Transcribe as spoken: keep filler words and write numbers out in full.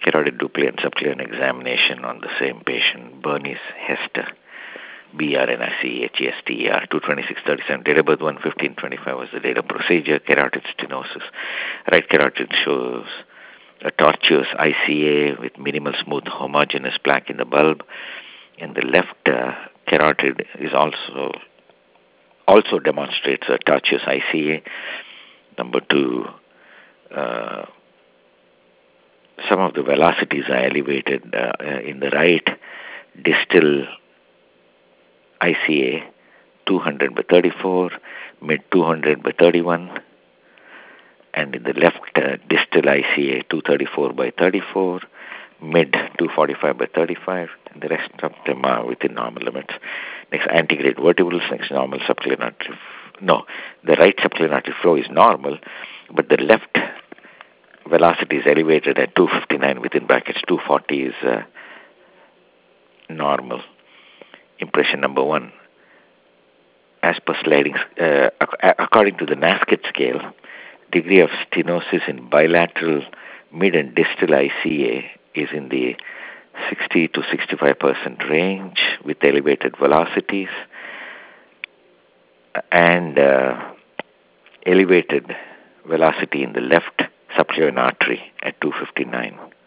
carotid dupli and subclinic examination on the same patient, Bernice Hester, B R N I C H E S T E R, two twenty-six thirty-seven, date of birth one fifteen twenty-five was the date of procedure, carotid stenosis. Right carotid shows a tortuous I C A with minimal smooth homogeneous plaque in the bulb, and the left uh, carotid is also also demonstrates a tortuous I C A. Number two, uh, some of the velocities are elevated uh, in the right distal I C A, two hundred by thirty-four, mid two hundred by thirty-one, and in the left uh, distal I C A, two thirty-four by thirty-four, mid two forty-five by thirty-five, and the rest of them are within normal limits. Next, antegrade vertebrals, next normal subclinic artery. No, the right subclinic artery flow is normal, but the left velocity is elevated at two fifty-nine within brackets, two forty is uh, normal. Impression number one, as per sliding, uh, according to the NASCAT scale, degree of stenosis in bilateral mid and distal I C A is in the sixty to sixty-five percent range with elevated velocities and uh, elevated velocity in the left subclavian artery at two fifty-nine.